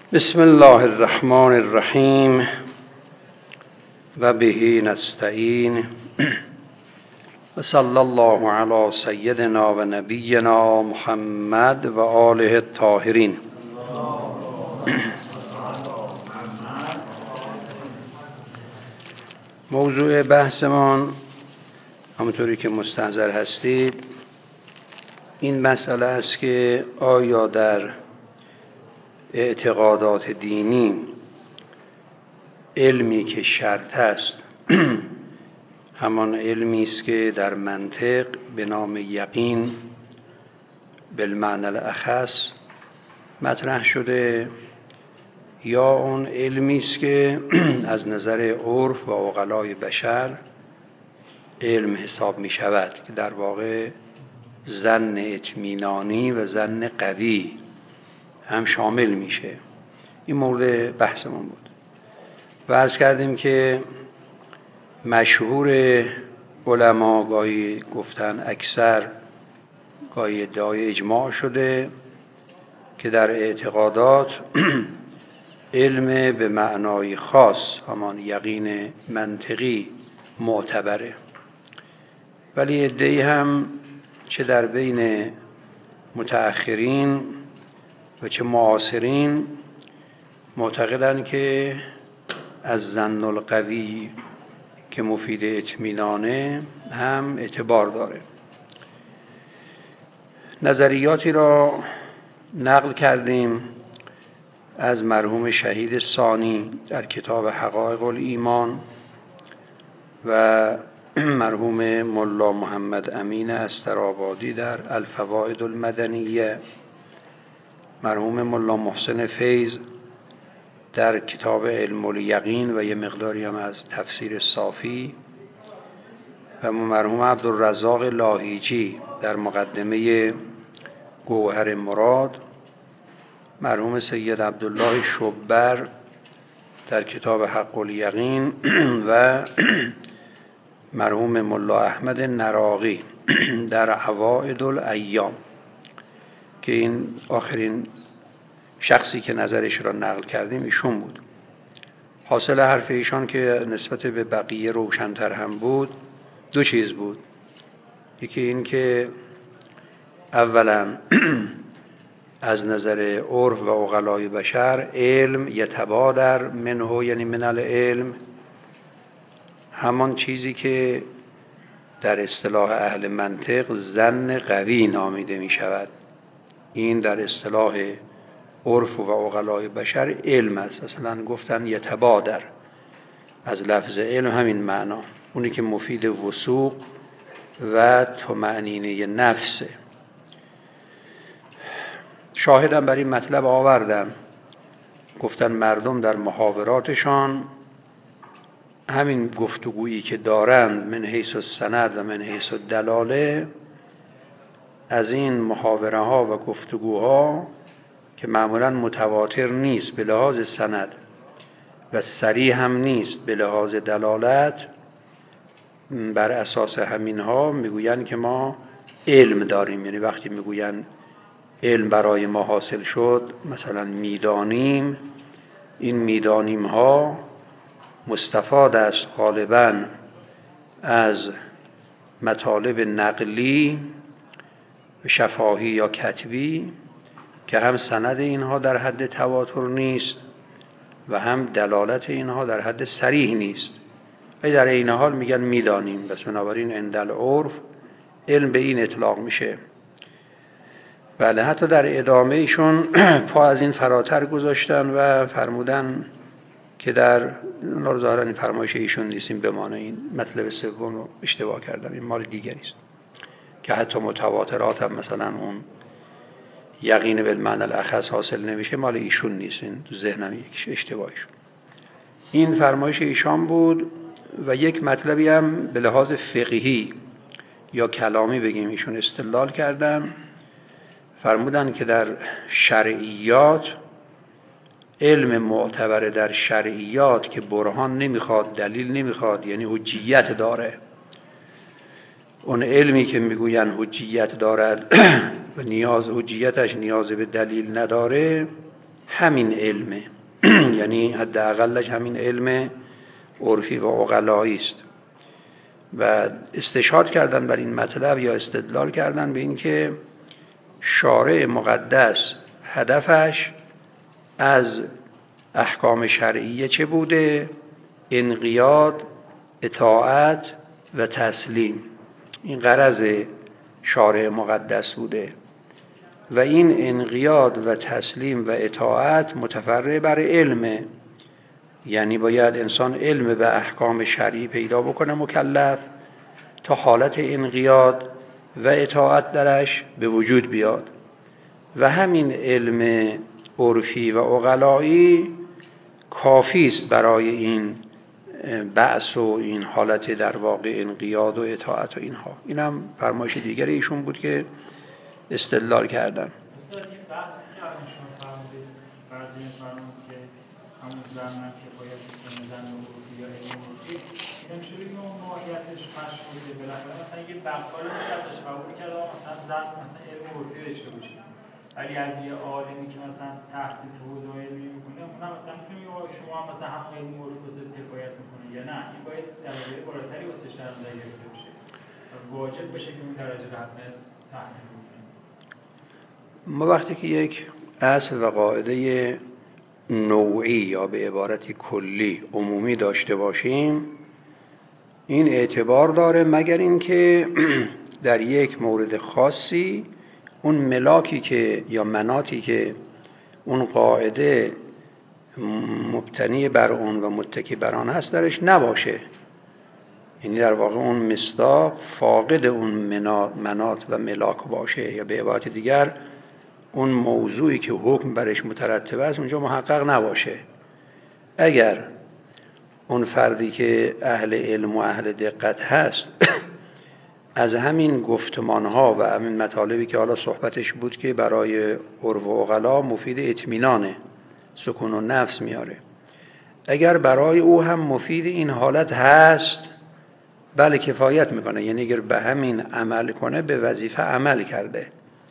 بسم الله الرحمن الرحیم و به نستعین و صلی الله علی سیدنا و نبینا محمد و آله الطاهرین. موضوع بحثمان همونطوری که مستحضر هستید این مسئله است که آیا در اعتقادات دینی علمی که شرط است همان علمی است که در منطق به نام یقین بالمعنی الاخص مطرح شده، یا اون علمی است که از نظر عرف و عقلای بشر علم حساب می شود، که در واقع ظن اطمینانی و ظن قوی هم شامل میشه. این مورد بحثمون بود و عرض کردیم که مشهور علما گاهی گفتن اکثر، گاهی ادعای اجماع شده که در اعتقادات علم به معنای خاص همان یقین منطقی معتبره، ولی ادعی هم چه در بین متأخرین و چه معاصرین معتقدند که از ظن القوی که مفید اطمینانه هم اعتبار داره. نظریاتی را نقل کردیم از مرحوم شهید ثانی در کتاب حقایق الایمان و مرحوم ملا محمد امین استرآبادی در الفوائد المدنیه، مرحوم ملا محسن فیض در کتاب علم الیقین و یه مقداری هم از تفسیر صافی و مرحوم عبدالرزاق لاهیجی در مقدمه گوهر مراد، مرحوم سید عبدالله شبر در کتاب حق الیقین و مرحوم ملا احمد نراقی در عوائد الایام، که این آخرین شخصی که نظرش را نقل کردیم ایشون بود. حاصل حرف ایشان که نسبت به بقیه روشن‌تر هم بود دو چیز بود. یکی این که اولا از نظر عرف و عقلای بشر علم یتبادر منه، یعنی من العلم، همان چیزی که در اصطلاح اهل منطق ظن قوی نامیده می شود، این در اصطلاح عرف و عقلای بشر علم است. اصلا گفتن یتبادر از لفظ علم همین معنا، اونی که مفید وثوق و طمأنینه نفسه. شاهدم بر این مطلب آوردم، گفتن مردم در محاوراتشان همین گفتگویی که دارند من حیث السند و من حیث الدلاله، از این محاوره ها و گفتگوها که معمولا متواتر نیست به لحاظ سند و صریح هم نیست به لحاظ دلالت، بر اساس همین ها میگویند که ما علم داریم. یعنی وقتی میگویند علم برای ما حاصل شد، مثلا میدانیم، این میدانیم ها مستفاد است غالبا از مطالب نقلی شفاهی یا کتبی که هم سند اینها در حد تواتر نیست و هم دلالت اینها در حد صریح نیست، ای در این حال میگن میدانیم. بس بنابراین عند العرف علم به این اطلاق میشه. بله، حتی در ادامه ایشون پا از این فراتر گذاشتن و فرمودن که در ظاهرا این فرمایش ایشون نیستیم بمانه، این مطلب سوم رو اشتباه کردم، این مال دیگری است که حتی متواترات هم مثلا اون یقین بالمعنی الاخص حاصل نمیشه، مال ایشون نیست. این تو ذهنم یک اشتباهیشون. این فرمایش ایشان بود و یک مطلبی هم به لحاظ فقهی یا کلامی بگیم ایشون استدلال کردن، فرمودن که در شرعیات علم معتبر در شرعیات که برهان نمیخواد، دلیل نمیخواد، یعنی حجیت داره، اون علمی که میگوین حجیت دارد و حجیتش نیاز به دلیل نداره، همین علمه یعنی حداقلش همین علم عرفی و عقلایی است. و استشهاد کردن بر این مطلب یا استدلال کردن به این که شارع مقدس هدفش از احکام شرعیه چه بوده؟ انقیاد، اطاعت و تسلیم. این غرض شارع مقدس بوده و این انقیاد و تسلیم و اطاعت متفرع بر علمه. یعنی باید انسان علم به احکام شرعی پیدا بکنه مکلف تا حالت انقیاد و اطاعت درش به وجود بیاد و همین علم عرفی و عقلایی کافی است برای این بعث و این حالت در واقع انقیاد و اطاعت و اینها. اینم فرمایش دیگر ایشون بود که استدلال کردن. همون زمان که باید زن و عرفی یا علم عرفی اینم چون این ماهیتش مشهوره بالاخره مثلا یه بقال ازش قبول کرده مثلا زن مثلا علم عرفی داشته باشه، ولی از یه عالمی که مثلا تحصیل حوزه علمی میکنه اونم مثلا میتونه شما هم مثلا هم علم عرفی رو کفایت میکنه یا نه این باید درجه بالاتری واسه شرط گرفته بشه واجب بشه که اون درجه حتما تحصیل بکنه. ما وقتی که یک اصل و قاعده نوعی یا به عبارتی کلی عمومی داشته باشیم این اعتبار داره مگر اینکه در یک مورد خاصی اون ملاکی که یا مناطی که اون قاعده مبتنی بر اون و متکی بر آن هست درش نباشه. یعنی در واقع اون مصداق فاقد اون منات و ملاک باشه یا به عبارت دیگر اون موضوعی که حکم برش مترتب است اونجا محقق نباشه. اگر اون فردی که اهل علم و اهل دقت هست از همین گفتمانها و همین مطالبی که حالا صحبتش بود که برای عرف و عقلا مفید اطمینانه، سکون و نفس میاره، اگر برای او هم مفید این حالت هست بله کفایت میکنه. یعنی اگر به همین عمل کنه به وظیفه عمل کرده.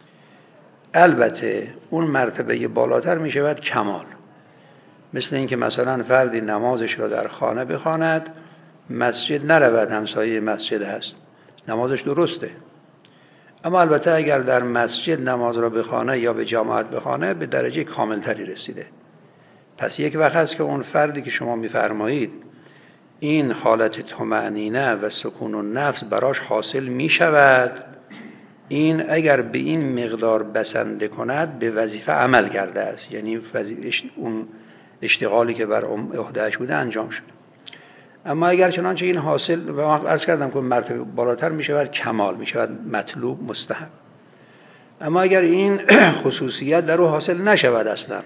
البته اون مرتبه بالاتر می شود کمال، مثل این که مثلا فردی نمازش را در خانه بخواند مسجد نرود همسایه مسجد هست نمازش درسته، اما البته اگر در مسجد نماز را بخوانه یا به جماعت بخوانه به درجه کاملتری رسیده. پس یک وقت هست که اون فردی که شما میفرمایید این حالت طمأنینه و سکون و نفس براش حاصل می شود، این اگر به این مقدار بسنده کند به وظیفه عمل کرده است. یعنی اون اشتغالی که بر عهده‌اش بوده انجام شد. اما اگر چنانچه این حاصل و عرض کردم که مرتبه بالاتر می شود کمال، می شود مطلوب مستحب. اما اگر این خصوصیت در او حاصل نشود اصلا،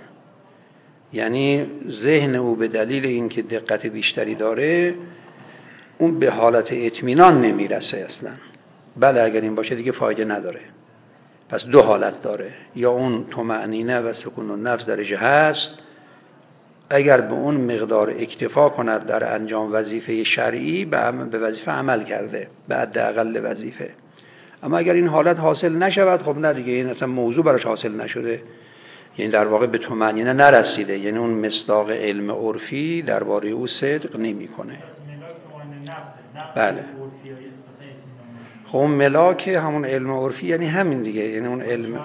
یعنی ذهن او به دلیل اینکه دقت بیشتری داره اون به حالت اطمینان نمیرسه اصلا، بله اگر این باشه دیگه فایده نداره. پس دو حالت داره، یا اون طمأنینه و سکون النفس درجه هست اگر به اون مقدار اکتفا کند در انجام وظیفه شرعی به وظیفه عمل کرده، به حداقل وظیفه. اما اگر این حالت حاصل نشود خب نه دیگه، این اصلا موضوع براش حاصل نشده، یعنی در واقع به طمأنینه نرسیده، یعنی اون مصداق علم عرفی درباره او صدق نمیکنه. بله خب اون ملاک همون علم عرفی یعنی همین دیگه، یعنی اون علم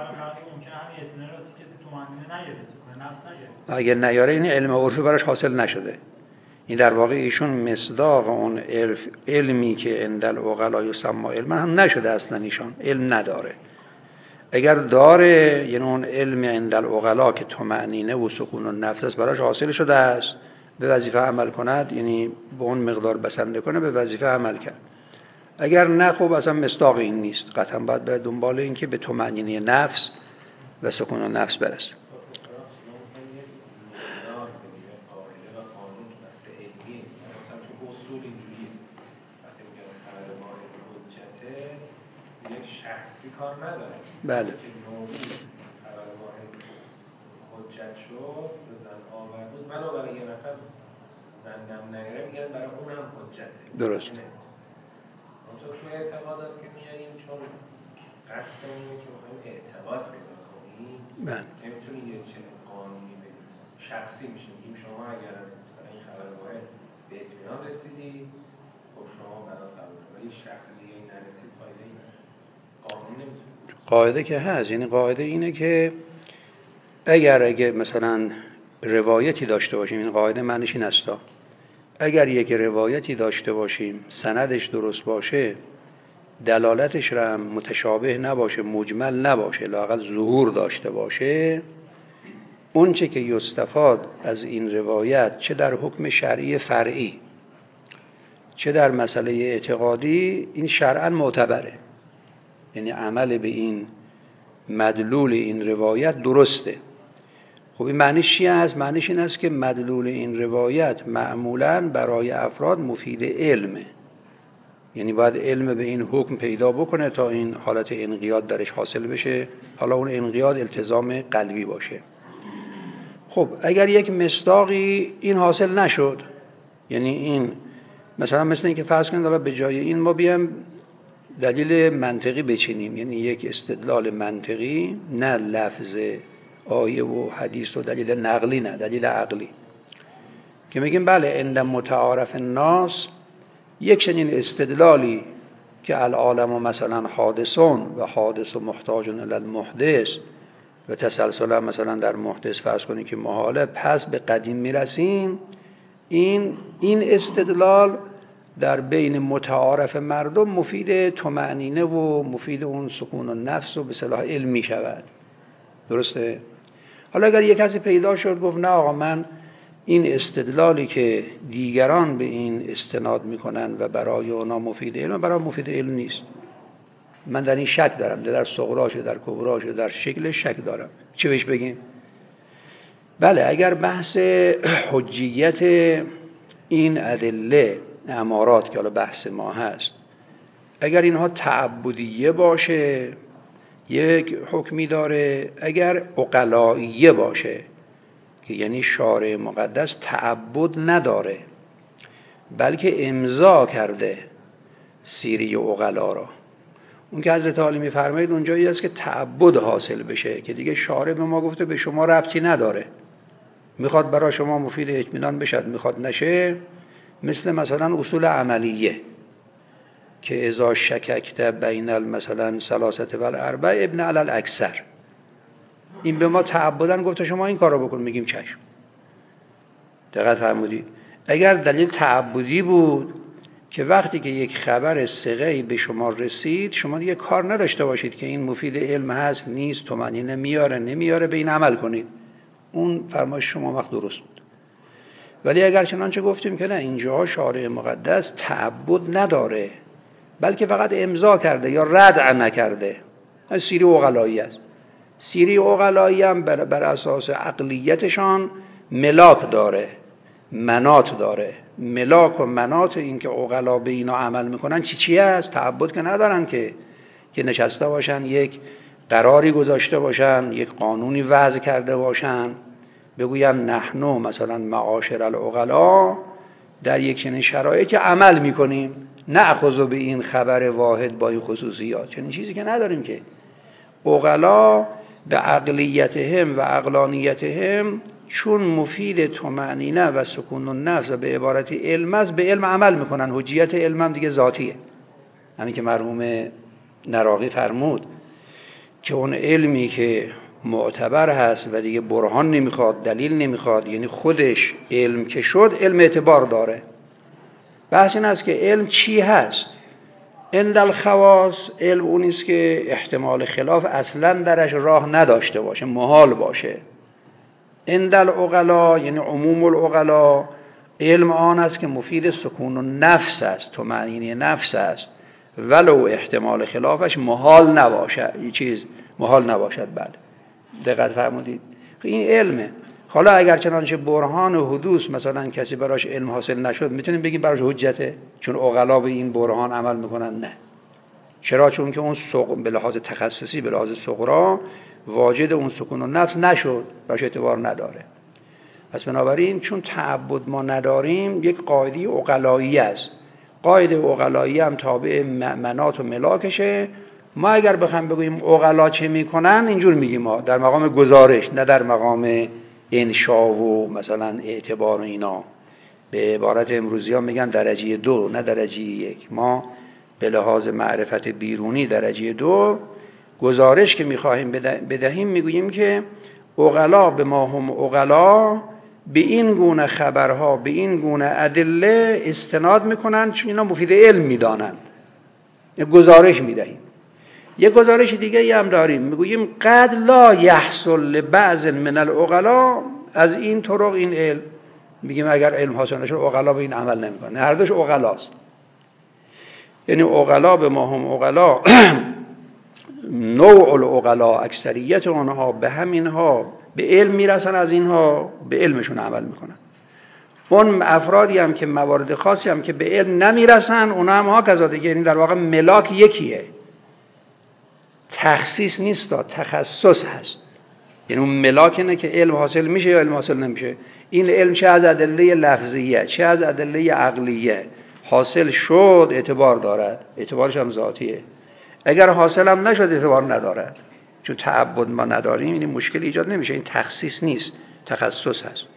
اگر نیاره این علم عرفی براش حاصل نشده. این در واقع ایشون مصداق اون علمی که عند العقلا یسمى علم هم نشده، اصلا ایشان علم نداره. اگر داره یعنی اون علم عند العقلا که طمأنینه و سکون النفس براش حاصل شده است به وظیفه عمل کند، یعنی به اون مقدار بسنده کنه به وظیفه عمل کرد. اگر نه خب اصلا مصداق این نیست، قطعا باید بر دنبال این که به طمأنینه نفس و سکون النفس برسه. کار نداره. بله. که نوعی خبر واحد حجت شد بزن آورد بود بنابراین یه نفر زندم نگره میگن برای اونم حجته. درست. اونطور توی اعتقادات که میاریم چون قصد اینه که بخوایم اعتقاد پیدا کنیم بله. نمیتونی یه چنین قانونی بگیم شخصی میشه. میگیم شما اگر مثلا این خبر واحد به اطمینان رسیدی، خب شما بنا قبول کنید. ولی شخص دیگه این نرسید فایده ای نداره. قانون نمیتونه. قاعده که هست، یعنی قاعده اینه که اگر مثلا روایتی داشته باشیم، این قاعده معنیش این است، اگر یک روایتی داشته باشیم سندش درست باشه، دلالتش را هم متشابه نباشه، مجمل نباشه، لااقل ظهور داشته باشه، اون چه که یستفاد از این روایت چه در حکم شرعی فرعی چه در مسئله اعتقادی، این شرعاً معتبره. یعنی عمل به این مدلول این روایت درسته. خب این معنیش چیه است؟ معنیش این است که مدلول این روایت معمولاً برای افراد مفید علمه. یعنی باید علم به این حکم پیدا بکنه تا این حالت انقیاد درش حاصل بشه. حالا اون انقیاد التزام قلبی باشه. خب اگر یک مصداقی این حاصل نشد، یعنی این مثلا مثل این که فرض کنید حالا به جای این ما بیام دلیل منطقی بچینیم، یعنی یک استدلال منطقی، نه لفظ آیه و حدیث و دلیل نقلی، نه دلیل عقلی، که میگیم بله عند متعارف الناس یک چنین استدلالی که العالم مثلا حادثون و حادث و محتاج الی المحدث و تسلسلا مثلا در محدث فرض کنید که محاله، پس به قدیم میرسیم. این استدلال در بین متعارف مردم مفید طمأنینه و مفید اون سکون النفس و به اصطلاح علم می شود. درسته؟ حالا اگر یک کسی پیدا شد گفت نه آقا من این استدلالی که دیگران به این استناد میکنن و برای اونا مفید علم، برای مفید علم نیست، من در این شک دارم، در صغراش در کبراش در شکلش شک دارم، چه بهش بگیم؟ بله اگر بحث حجیت این ادله امارات که حالا بحث ما هست، اگر اینها تعبدیه باشه یک حکمی داره، اگر عقلائیه باشه که یعنی شارع مقدس تعبد نداره بلکه امضا کرده سیری عقلا را، اون که حضرت عالی می‌فرمایید اونجایی است که تعبد حاصل بشه که دیگه شارع به ما گفته به شما ربطی نداره، میخواد برای شما مفید اطمینان بشد میخواد نشه. مثلا اصول عملیه که اذا شککت بین مثلا ثلاثه و الاربع ابن علی الاکثر، این به ما تعبداً گفته شما این کارو بکن، میگیم چشم. دقت فرمودید؟ اگر دلیل تعبدی بود که وقتی که یک خبر ثقه‌ای به شما رسید شما دیگه کار نداشته باشید که این مفید علم هست نیست، طمأنینه میاره نمیاره، به این عمل کنید، اون فرمایش شما وقت درست بود. ولی اگر چنانچه گفتیم که نه اینجا شارع مقدس تعبد نداره بلکه فقط امضا کرده یا رد نکرده، از سیری عقلایی است. سیری عقلایی هم بر اساس عقلیتشان ملاک داره، منات داره. ملاک و منات این که عقلا به اینا عمل میکنن چی است؟ تعبد که ندارن که نشسته باشن یک قراری گذاشته باشن، یک قانونی وضع کرده باشن بگویم نحنو مثلا معاشر العقلا در یک چنین شرایطی عمل میکنیم، نأخذ به این خبر واحد با این خصوصیات، چنین چیزی که نداریم که. عقلا به عقلیتهم و عقلانیتهم چون مفید طمأنینه و سکون النفس و به عبارتی علم است، به علم عمل میکنن. حجیت علم هم دیگه ذاتیه، همین که مرحوم نراقی فرمود که اون علمی که معتبر هست و دیگه برهان نمیخواد، دلیل نمیخواد، یعنی خودش علم که شد علم اعتبار داره. بحث این است که علم چی هست؟ عند الخواص علم اون است که احتمال خلاف اصلا درش راه نداشته باشه، محال باشه. عند العقلا یعنی عموم العقلا علم آن است که مفید سکون النفس است، طمأنینه نفس است، ولو احتمال خلافش محال نباشه، این چیز محال نباشد. بله دقت فرمودید؟ این علمه. حالا اگر چنانچه برهان و حدوث مثلا کسی براش علم حاصل نشد میتونیم بگیم براش حجته چون عقلا به این برهان عمل میکنن؟ نه. چرا؟ چون که اون به لحاظ تخصصی به لحاظ صغرا واجد اون سکون و نفس نشد، براش اعتبار نداره. پس بنابراین چون تعبد ما نداریم یک قاعده عقلایی است. قاعده عقلایی هم تابع منات و ملاکشه. ما اگر بخوایم بگوییم عقلا چه میکنن اینجور میگیم ما در مقام گزارش، نه در مقام انشا و مثلا اعتبار و اینا. به عبارت امروزی ها میگن درجه 2 نه درجه 1. ما به لحاظ معرفت بیرونی درجه 2 گزارش که میخواهیم بدهیم میگوییم که عقلا به ما هم عقلا به این گونه خبرها به این گونه ادله استناد میکنن چون اینا مفید علم میدانن. گزارش میدهیم. یک گزارش دیگه هم داریم میگوییم قد لا یحصل لبعض من العقلا از این طرق این علم. میگیم اگر علم حاصل نشه عقلا به این عمل نمیکنه. هر دوش عقلاست. یعنی عقلا به ما هم عقلا نوع العقلا اکثریت آنها به همینها به علم میرسن، از اینها به علمشون عمل میکنن. اون افرادی هم که موارد خاصی هم که به علم نمیرسن اونا هم ها کذا دیگه. یعنی در واقع ملاک یکیه، تخصیص نیست، تخصص هست. یعنی اون ملاک اینه که علم حاصل میشه یا علم حاصل نمیشه. این علم چه از ادله لفظیه چه از ادله عقلیه حاصل شد اعتبار دارد، اعتبارش هم ذاتیه. اگر حاصل هم نشد اعتبار ندارد. چون تعبد ما نداریم این مشکل ایجاد نمیشه. این تخصیص نیست، تخصص هست.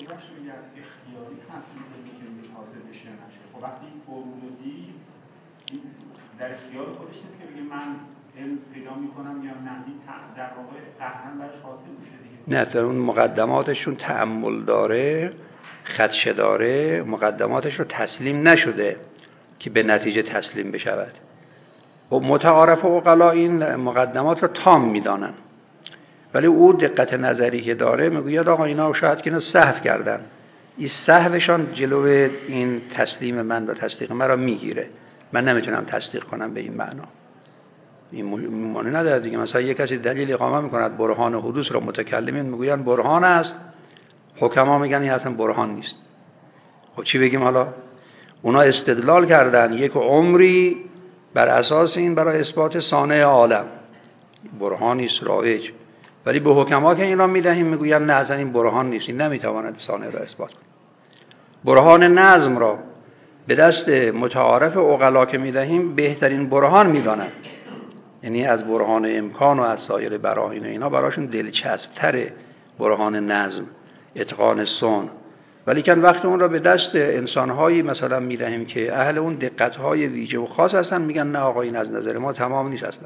در اختیار خودش نیست که بگه من علم پیدا میکنم یا نه، در واقع قطعاً برش حاصل میشه دیگه. نه، در اون مقدماتشون تأمل داره، خدشه داره، مقدماتش رو تسلیم نشده که به نتیجه تسلیم بشود. و متعارف عقلا این مقدمات رو تام میدانن، ولی او دقت نظری که داره میگوید آقا اینا شاید که اینا سهو کردن، این سهوشان جلو این تسلیم من و تصدیق من را میگیره. من نمیتونم تصدیق کنم به این معنا. این معنی نداره دیگه. مثلا یک کسی دلیل اقامه میکند برهان حدوث را متکلمین میگویند برهان است، حکما میگن این اصلا برهان نیست. خب چی بگیم حالا؟ اونا استدلال کردن یک عمری بر اساس این برای اثبات صانع عالم، برهانی است رایج، ولی به حکما که اینا میدهیم میگویند نه اصلا این برهان نیست، این نمیتواند صانع را اثبات کنه. برهان نظم را به دست متعارف عقلا که میدهیم بهترین برهان میدانند. یعنی از برهان امکان و از سایر براهین اینا براشون دلچسب تره برهان نظم، اتقان صنع. ولی که وقتی اون را به دست انسانهایی مثلا میدهیم که اهل اون دقتهای ویژه و خاص هستن میگن نه آقا این از نظر ما تمام نیست اصلا.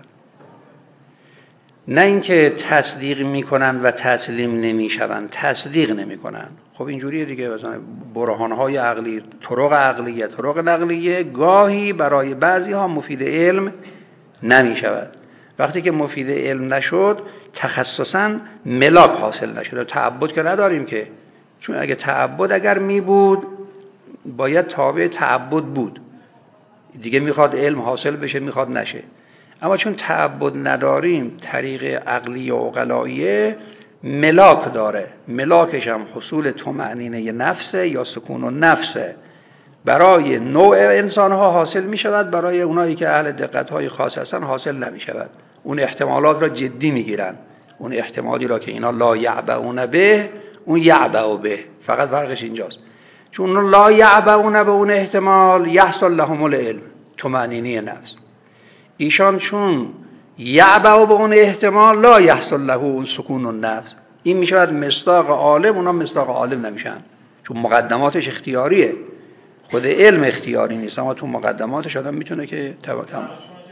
نه اینکه تصدیق میکنن و تسلیم نمیشون، تصدیق نمیکنن. خب اینجوریه دیگه. مثلا برهانهای عقلی، طرق عقلیه، طرق نقلیه گاهی برای بعضی ها مفید علم نمیشود. وقتی که مفید علم نشد تخصصا ملاک حاصل نشد. تعبد که نداریم که، چون اگه تعبد اگر می بود باید تابع تعبد بود دیگه، میخواد علم حاصل بشه میخواد نشه. اما چون تعبد نداریم طریق عقلی و عقلاییه ملاک داره. ملاکش هم حصول طمأنینه نفسه یا سکون و نفسه. برای نوع انسان ها حاصل می شود، برای اونایی که اهل دقت های خاص هستن حاصل نمی شود. اون احتمالات را جدی می گیرن. اون احتمالی را که اینا لا یعبؤون به، اون یعبؤ به. فقط فرقش اینجاست. چون اون لا یعبؤون به اون احتمال یحصل لهم العلم، طمأنینه نفس. ایشان چون یعبؤ به اون احتمال لا یحصل له اون سکون النفس، این می شود مصداق عالم، اونا مصداق عالم نمیشن. چون مقدماتش اختیاریه، خود علم اختیاری نیست، اما تو مقدماتش آدم میتونه که توکل کنه.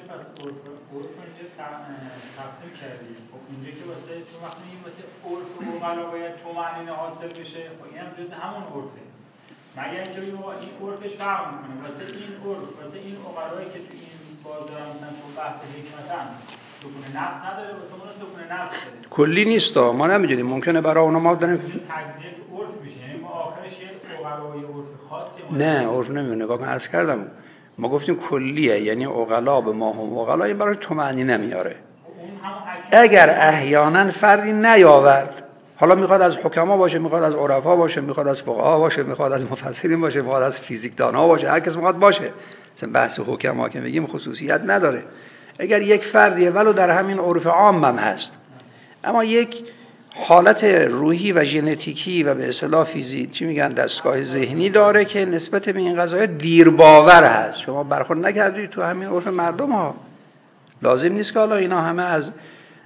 اینجا که واسه تو وقتی این واسه عرف و عقلا باید طمأنینه حاصل بشه، خب این هم جز همون عرفه. مگر اینکه این عرفش فرق میکنه واسه این عرف، واسه این عقلایی که تو این بازار مثلا تو بحث حکمتن سکون نفس نداره، واسه اون سکون نفس داره. کلی نیست ما نمیدونیم، ممکنه برای اونا ما داریم تجزیه عرف میشه. یعنی ما آخرش یه عقلای عرف خاصی نه عرف نمیونه. نگاه کن عرض کردم ما گفتیم کلیه، یعنی عقلا به ما هم عقلا این برای طمأنینه نمیاره. اگر احیانا فردی نیاورد، حالا میخواد از حکما باشه، میخواد از عرفا باشه، میخواد از فقها باشه، میخواد از مفسرین باشه، میخواد از فیزیکدان‌ها باشه، هر کس میخواد باشه، مثلا بحث حکما که میگیم خصوصیت نداره. اگر یک فردیه ولو در همین عرف عام هم هست، اما یک حالت روحی و ژنتیکی و به اصطلاح فیزیک چی میگن دستگاه ذهنی داره که نسبت به این قضايا دیر باور هست. شما برخورد نکردید تو همین عرف مردم ها. لازم نیست که حالا اینا همه از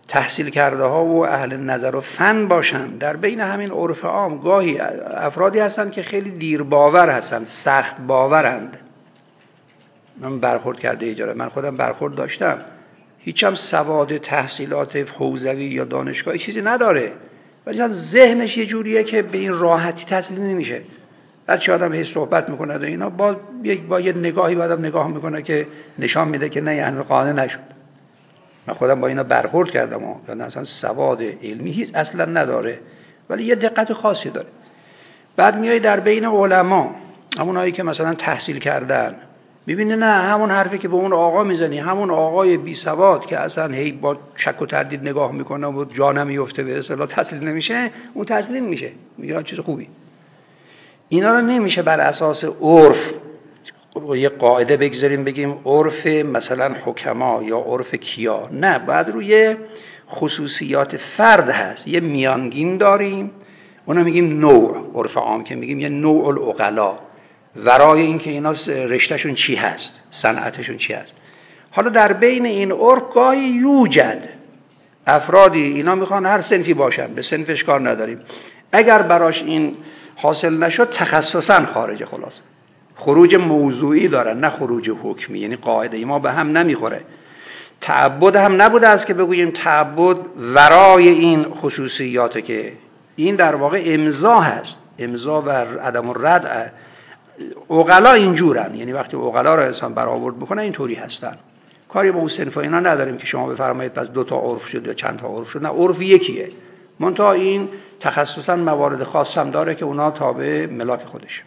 تحصیل کرده ها و اهل نظر و فن باشن. در بین همین عرف عام گاهی افرادی هستند که خیلی دیر باور هستند، سخت باورند. من برخورد کرده اجاره، من خودم برخورد داشتم، هیچم سواد تحصیلات حوزوی یا دانشگاهی چیزی نداره، ولی ذهنش یه جوریه که به این راحتی تسلیم نمیشه. بچه آدم هی صحبت میکنه و اینا با یه نگاهی بعدم نگاه میکنه که نشان میده که نه، یعنی قانع نشد. من خودم با اینا برخورد کردم و اصلا سواد علمی هیچ اصلا نداره، ولی یه دقت خاصی داره. بعد میای در بین علما، همونایی که مثلا تحصیل کردن، میبینی نه، همون حرفی که به اون آقا میزنی، همون آقای بی سواد که اصلا هی با شک و تردید نگاه میکنه و جا نمیفته، به اصطلاح تسلیم نمیشه، اون تسلیم میشه، میگه چیز خوبی. اینا رو نمیشه بر اساس عرف یه قاعده بگذاریم بگیم عرف مثلا حکما یا عرف کیا، نه، بعد روی خصوصیات فرد هست. یه میانگین داریم، اونا میگیم نوع، عرف عام که میگیم یه نوع العقلا، ورای این که اینا رشتهشون چی هست، صنعتشون چی هست. حالا در بین این عرف گاهی یوجد افرادی اینا میخوان هر صنفی باشن، به صنفش کار نداریم، اگر براش این حاصل نشد تخصصا خارج، خلاص خروج موضوعی دارن نه خروج حکمی، یعنی قاعده ما به هم نمیخوره. تعبد هم نبوده است که بگوییم تعبد ورای این خصوصیاته، که این در واقع امضا هست، امضا و عدم الرد. عقلا اینجورن، یعنی وقتی عقلا رو انسان برآورد بکنه اینطوری هستن. کاری با اون صنف اینا نداریم که شما بفرمایید پس 2 تا عرف شد یا چند تا عرف شد، نه، عرف یکیه، منتها این تخصصا موارد خاص هم داره که اونا تابع ملاک خودشه.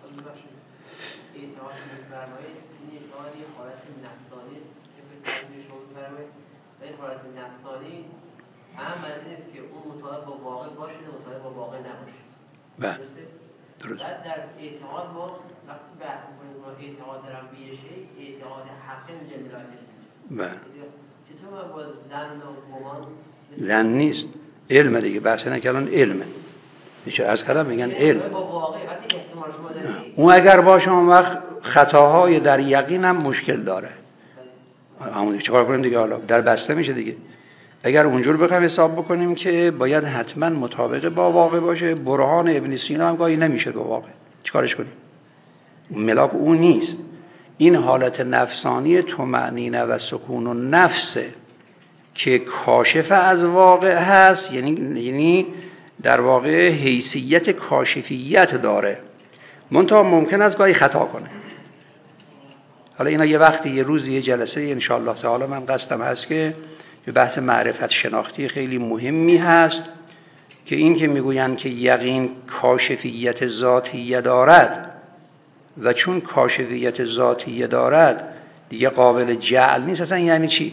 درست. در اعتقاد ما وقتی بحث می‌کنیم ما اعتقاد دارم به یه شی، اعتقاد حقیقی میشه ملاک. چطور ما با ظن و گمان؟ ظن نیست، علم دیگه، بحث نه که الان علمه. میشه از کلام میگن علم. با واقع وقتی احتمال شما دارید. اون اگر باشه اون وقت خطاهای در یقین هم مشکل داره. همون چیکار کنیم دیگه، حالا در بسته میشه دیگه. اگر اونجور بخوایم حساب بکنیم که باید حتما مطابق با واقع باشه، برهان ابن سینا هم گاهی نمیشه با واقع، چیکارش کنیم؟ ملاک اون نیست. این حالت نفسانی طمأنینه و سکون و نفسه که کاشف از واقع هست، یعنی در واقع حیثیت کاشفیت داره، منتها ممکن است گاهی خطا کنه. حالا اینا یه وقتی یه روزی یه جلسه ان شاء الله تعالی من قصدم هست که به بحث معرفت شناختی خیلی مهمی هست، که این که میگوین که یقین کاشفیت ذاتیه دارد و چون کاشفیت ذاتیه دارد دیگه قابل جعل نیست، اصلا یعنی چی؟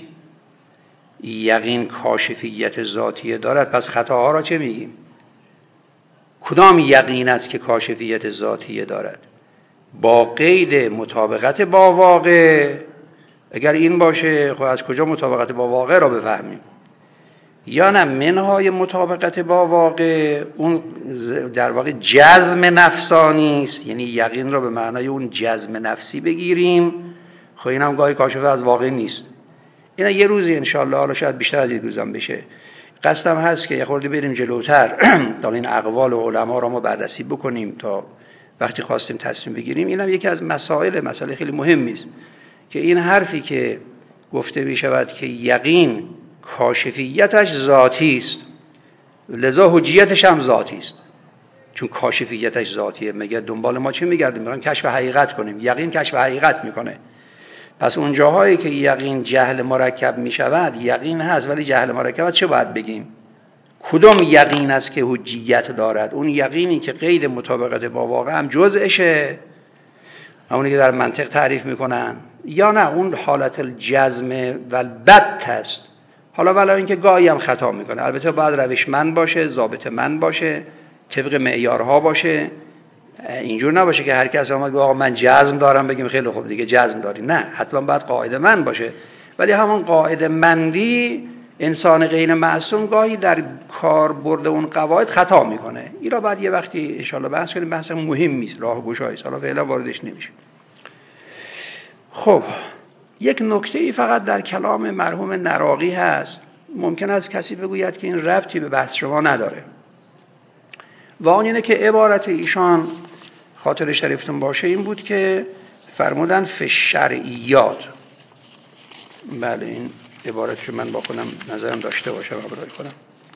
یقین کاشفیت ذاتیه دارد، پس خطاها را چه میگیم؟ کدام یقین است که کاشفیت ذاتیه دارد؟ با قید مطابقت با واقع. اگر این باشه خب از کجا مطابقت با واقع را بفهمیم؟ یا نه منهای مطابقت با واقع اون در واقع جزم نفسانی است، یعنی یقین را به معنای اون جزم نفسی بگیریم. خب این هم گاهی کاشف از واقع نیست. اینا یه روزی انشاءالله، حالا شاید بیشتر از این روزم بشه، قصدم هست که یه خورده بریم جلوتر تا این اقوال علما را ما بررسی بکنیم تا وقتی خواستیم تصمیم بگیریم. اینم یکی از مسائل خیلی مهمی است که این حرفی که گفته می شود که یقین کاشفیتش ذاتی است، لذا حجیتش هم ذاتی است، چون کاشفیتش ذاتیه. مگه دنبال ما چی میگردیم؟ میگن کشف حقیقت کنیم. یقین کشف حقیقت میکنه. پس اون جاهایی که یقین جهل مرکب میشود، یقین هست ولی جهل مرکب چه باید بگیم؟ کدام یقین است که حجیت دارد؟ اون یقینی که قید مطابقت با واقع هم جزءشه، همونی که در منطق تعریف میکنن، یا نه اون حالت الجزم و البت است. حالا ولی اینکه گاهی هم خطا میکنه، البته باید روشمند باشه، ضابط من باشه، طبق معیارها باشه، اینجور نباشه که هر کس اومد بگه آقا من جزم دارم بگیم خیلی خوب دیگه جزم داری. نه، حتما باید قاعده من باشه، ولی همون قاعده مندی انسان غیر معصوم گاهی در کار برده اون قواعد خطا میکنه. این را بعد یه وقتی ان شاءالله بحث کنیم، بحث مهمی است، راهگشایی است، حالا فعلا واردش نمیشه. خب یک نکته ای فقط در کلام مرحوم نراقی هست، ممکن است کسی بگوید که این ربطی به بحث شما نداره. و آن اینه که عبارت ایشان خاطر شریفتون باشه این بود که فرمودن فی شرعیات. بله این عبارتشو من با خودم نظرم داشته باشم ابرای کنم.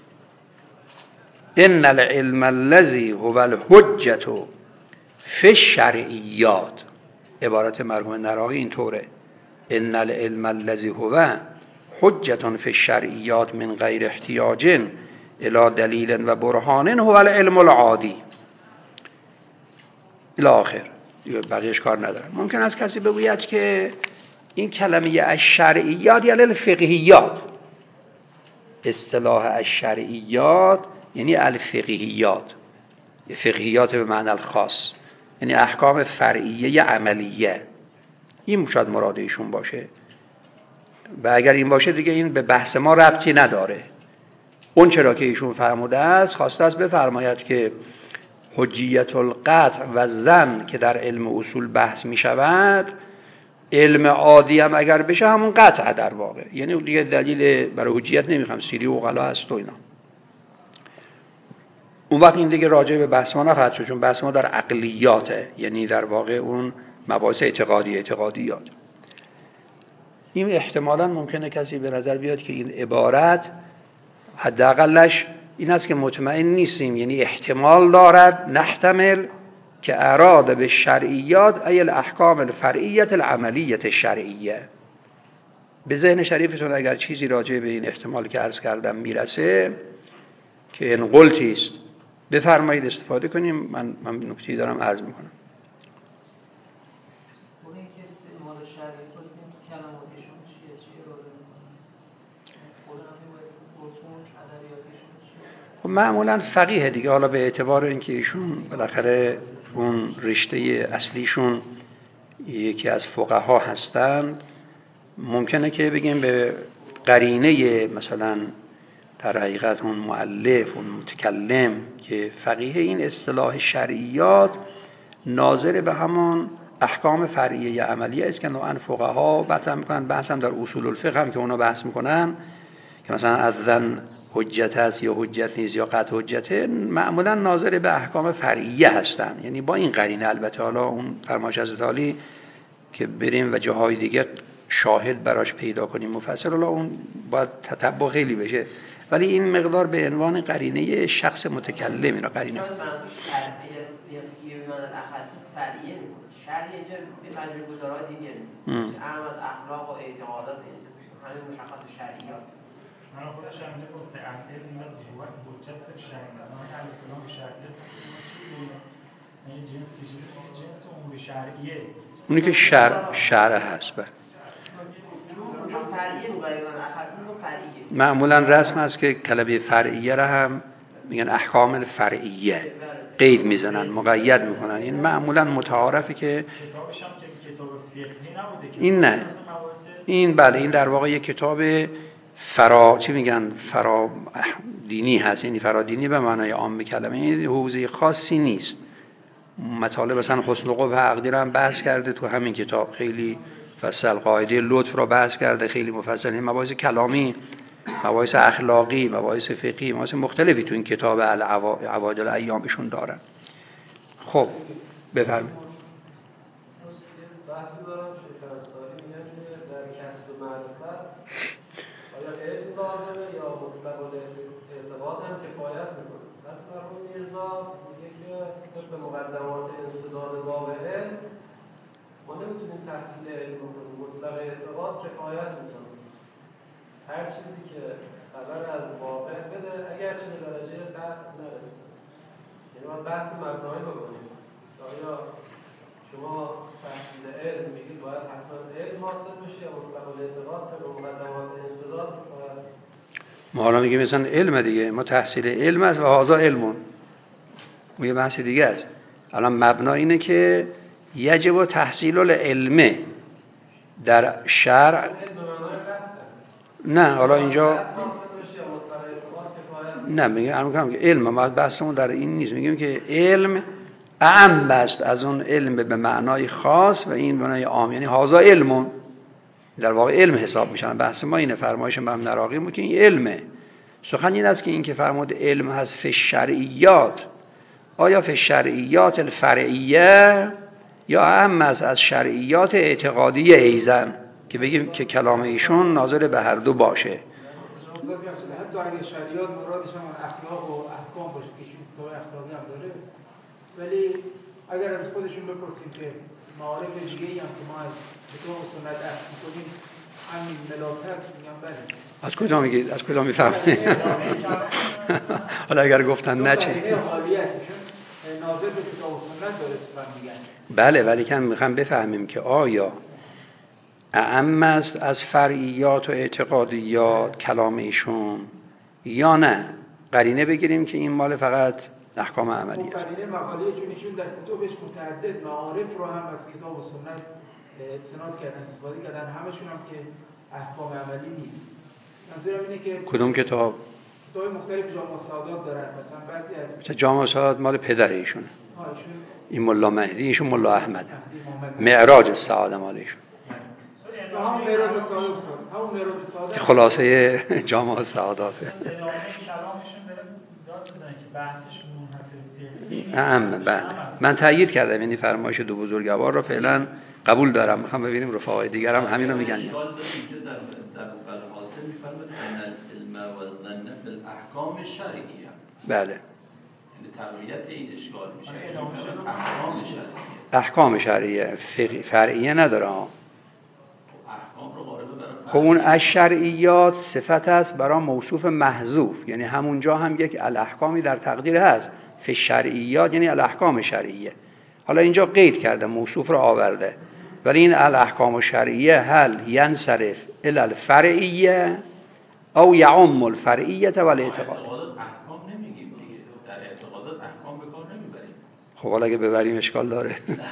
ان العلم الذی هو الحجة فی الشرعیات. عبارت مرحوم نراقی اینطوره: ان العلم الذی هو حجة فی الشرعیات من غیر احتیاج الی دلیل و برهان هو العلم العادی الی آخر. بقیهش کار نداره. ممکن است کسی بگوید که این کلمه الشرعیات یعنی الفقهیات، اصطلاح الشرعیات یعنی الفقهیات، فقهیات به معنی الخاص، یعنی احکام فرعیه عملیه. این شاید مراد ایشون باشه و اگر این باشه دیگه این به بحث ما ربطی نداره. اون چرا که ایشون فرموده است خواسته است بفرماید که حجیت القطع و ظن که در علم اصول بحث می شود، علم عادی هم اگر بشه همون قطع در واقع، یعنی دیگه دلیل برای حجیت نمیخوام، سیری و غلا هست و اینا. اون وقت این دیگه راجع به بحث ما نخواهد شد، چون بحث ما در عقلیاته، یعنی در واقع اون مباحث اعتقادیات. این احتمالاً ممکنه کسی به نظر بیاد که این عبارت حداقلش این است که مطمئن نیستیم، یعنی احتمال دارد نحتمل که اراد به شرعیات ای الاحکام الفرعیت العملیت الشرعیه. به ذهن شریفتون اگر چیزی راجع به این احتمال که عرض کردم میرسه که این قلتی است بفرمایید استفاده کنیم. من نکته‌ای دارم عرض میکنم. معمولا فقیه دیگه، حالا به اعتبار اینکه ایشون بالاخره اون رشته اصلیشون یکی از فقها هستند، ممکنه که بگیم به قرینه مثلا در حقیقت اون مؤلف اون متکلم که فقیه این اصطلاح شرعیات ناظر به همون احکام فرعیه عملیه است که نوعا فقها بحث میکنن. بحث هم در اصول الفقه هم که اونا بحث میکنن که مثلا از زن حجت است یا حجت نیست یا قطع حجته، معمولا ناظر به احکام فرعیه هستن. یعنی با این قرینه، البته حالا اون فرمایش حضرت عالی که بریم و جاهای دیگه شاهد براش پیدا کنیم مفصل، حالا اون باید تتبع خیلی بشه، ولی این مقدار به عنوان قرینه شخص متکلم اینا قرینه شرعیه به مجموع گذارات دیگه اهم از اخلاق و اعتقادات همین مشخص شرعیات. من خودش هم میگم که اصل این قوت حجت شرعیات ما الاسلام شرعیات این جنس امور شرعیه، اونی که شرع هست. معمولا رسم است که کلمه فرعیه را هم میگن احکام الفرعیه، قید میزنن، مقید میکنن. این معمولا متعارفه که این نه، این بله، این در واقع یک کتاب فرا دینی هست. یعنی فرادینی به معنای عام کلمه، این حوزه خاصی نیست. مطالب مثلا حسن قبح عقدی رو هم بحث کرده تو همین کتاب، خیلی فصل قاعده لطف رو بحث کرده خیلی مفصل. این مباحث کلامی، مباحث اخلاقی، مباحث فقهی، مباحث مختلفی تو این کتاب عوائد الایام بهشون دارن. خب بفرمایید. بحثی دارم شیخ‌انصاری میگن که در کسب معرفت آیا علم لازمه یا مطلق اعتقاد هم کفایت میکنه؟ پس مرحوم میرزا میگه که طبق مقدمات انسداد باب علم ما نمیتونیم تحصیل علم بکنیم، مطلق اعتقاد کفایت میکنه. هر چیزی که خبر از واقع بده اگرچه به درجه بحث نرسه، یعنی ما بحث مبنایی بکنیم. آیا شما تحصیل علم میگید باید حتما علم حاصل بشه یا مطلق اعتقاد به مقدمات انسداد باید؟ ما حالا میگیم مثلا علم دیگه، ما تحصیل علم است و هذا علمون، اون یه بحث دیگه است. الان مبنا اینه که یجب تحصیل العلم در شرع. نه حالا اینجا نه میگم که علم، ما بحثمون در این نیست. میگیم که علم اعم است از اون علم به معنای خاص و این به معنای عام، یعنی هذا علمون. در واقع علم حساب میشن. بحث ما اینه، فرمایش امام نراقی بود که این علمه. سخن این است که این که فرمود علم هست فی الشرعیات، آیا فی الشرعیات الفرعیه یا اهم از شرعیات اعتقادیه ایزن، که بگیم که کلام ایشون ناظر به هر دو باشه. حتی اگه شریعت مرادش هم اخلاق و احکام باشه که ایشون تو اخلاقی هم داره، ولی اگر از خودشون بپرسیم که معارف دیگه‌ای هم که ما از کتاب و سنت اخذ می‌کنیم همین ملاکت، میگم بله. از کجا میگید؟ از کجا میفهمید؟ حالا اگر گفتن نه چی؟ ناظر به کتاب و سنت داره میگن. بله، ولی که میخوام بفهمیم که آیا اعم است از فرعیات و اعتقادیات کلام ایشون یا نه. قرینه بگیریم که این مال فقط احکام عملی است. قرینه مقاله چون ایشون در کتابش متعدد معارف رو هم از کتاب و سنت استناد کردن، استفاده کردن، همشون هم که احکام عملی نیست. منظورم اینه که کدوم کتاب؟ کتاب مختلف جامع سعادات دارن، مثلا بعضی از جامع سعادات مال پدر ایشون. این ملا مهدی، ایشون ملا احمد. معراج السعاده مال ایشون. همون معراج السعاده که خلاصه جامع سعاداته. من تأیید کردم یعنی فرمایش دو بزرگوار رو فعلا قبول دارم. میخوام ببینیم رفقای دیگر هم همین رو میگن. بله. تقویت این اشکال میشه. احکام شرعیه، فرعیه نداره. خب اون الشرعیات صفت است برای موصوف محذوف، یعنی همونجا هم یک الاحکامی در تقدیر هست. فی الشرعیات یعنی الاحکام شرعیه. حالا اینجا قید کرده، موصوف رو آورده، ولی این الاحکام شرعیه هل ینصرف الی الفرعیه او یعم الفرعیه و الاعتقاد. خب حالا اگه ببریم اشکال داره.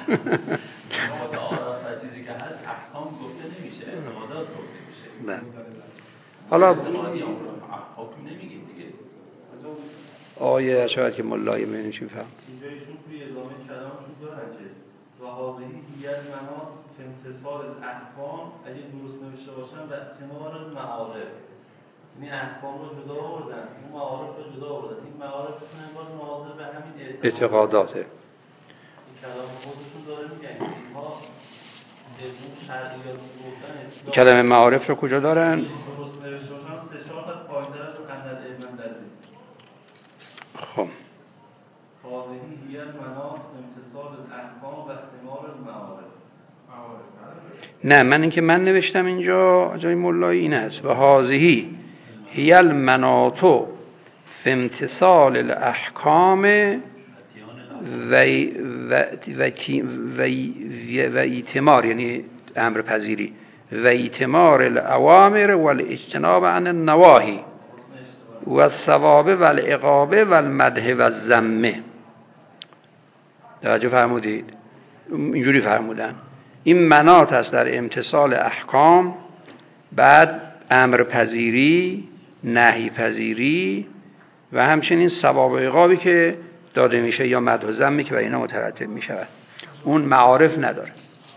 حالا آیه شاید که ملایی می‌بینیم چی می‌فهم. اینجا ایشون توی ادامه کلامشون دارن که وهذه هی المناط امتثال الاحکام، اگه درست نوشته باشن و اعتماد المعارف، یعنی احکام رو جدا آوردن، اون معارف رو جدا آوردن. این معارف باز ناظر به همین اعتقاداته. این کلام خودشون داره میگن اینها علم شرعیات گفتن. کلمه معارف رو کجا دارن؟ درست نوشته باشن تشابه قاعده رو اندر علم داره. خب واضحی هی المناط امتثال الاحکام و احتمال المعارف. نه، من اینکه من نوشتم اینجا جای مولایی این است و هذه هی المناط فی امتثال الاحکام و ایتمار، یعنی امر پذیری، و ایتمار الاوامر و الاجتناب عن النواهی و الثواب و العقاب و المدح و الذم. توجه فرمودید؟ اینجوری فرمودن این مناط است در امتثال احکام، بعد امر پذیری، نهی پذیری و همچنین ثواب و عقابی که داده میشه یا مدح و ذمی که بر اینا مترتب میشود. اون معارف نداره.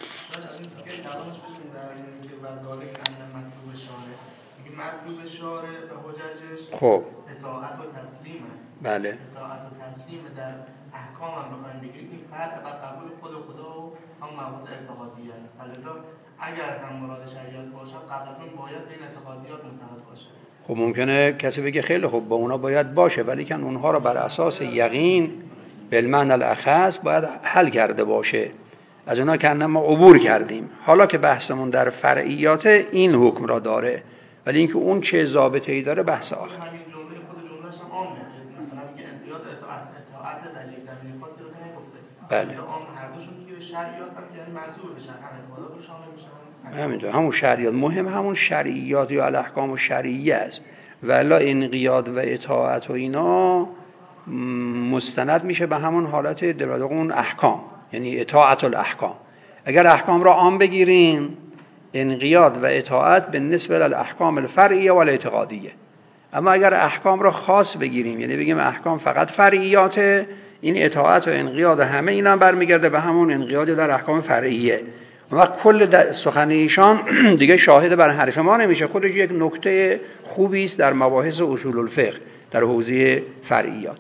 مطلوب شارع و حججش خب اطاعت و تسلیمه. بله. اطاعت و تسلیم در احکام هم بخوایم بگیم این فرد و قبول خود خدا و هم مواد اعتقادیه. حالا اگر هم مراد شریعت باشه قبل از اون باید این اعتقادیات متحد باشه. خب ممکنه کسی بگه خیلی خوب با اونا باید باشه، ولی کن اونها رو بر اساس یقین بالمعنی الاخص باید حل کرده باشه. از اونا که ما عبور کردیم. حالا که بحثمون در فرعیات این حکم را داره، ولی اینکه اون چه ضابطه‌ای داره بحث آخر. همین جمله خود جمله‌ش هم عامه، مثلا که انقیاد اطاعت در یک زمینه خاصی رو نگفته. بله. عام هر دوشون که شریعت هم یعنی منظور بشن، هم اعتقادات رو شامل میشن. همینطور همون شریعت مهم، همون شرعیات یا الاحکام و شرعیه است. ولی انقیاد و اطاعت و اینا مستند میشه به همون حالت در اون احکام، یعنی اطاعت الاحکام. اگر احکام را عام بگیریم انقیاد و اطاعت بالنسبه للاحکام الفرعیه و الاعتقادیه. اما اگر احکام را خاص بگیریم، یعنی بگیم احکام فقط فرعیاته، این اطاعت و انقیاد همه اینا برمیگرده به همون انقیاد در احکام فرعیه. و کل سخن ایشان دیگه شاهد بر حرف ما نمیشه، خودش یک نکته خوبی است در مباحث اصول الفقه در حوزه فرعیات.